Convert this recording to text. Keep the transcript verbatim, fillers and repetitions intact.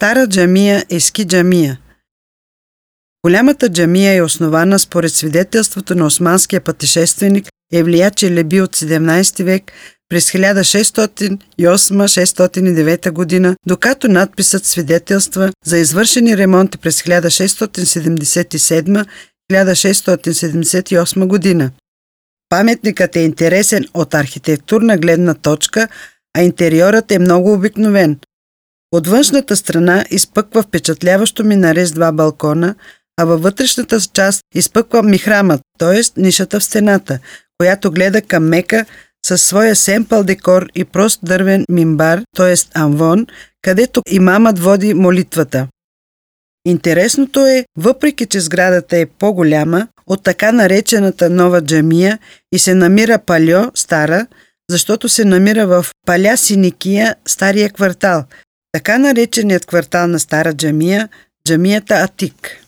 Стара джамия Ески джамия. Голямата джамия е основана според свидетелството на османския пътешественик Евлия Челеби от седемнайсети век през хиляда шестстотин и осма - шестстотин и девета година, докато надписът свидетелства за извършени ремонти през хиляда шестстотин седемдесет и седма - хиляда шестстотин седемдесет и осма година. Паметникът е интересен от архитектурна гледна точка, а интериорът е много обикновен. От външната страна изпъква впечатляващо минаре с два балкона, а във вътрешната част изпъква михрамът, т.е. нишата в стената, която гледа към Мека със своя семпъл декор и прост дървен мимбар, т.е. амвон, където имамът води молитвата. Интересното е, въпреки че сградата е по-голяма от така наречената нова джамия и се намира Пальо, стара, защото се намира в Паля Синикия, стария квартал, така нареченият квартал на Стара джамия, джамията Атик.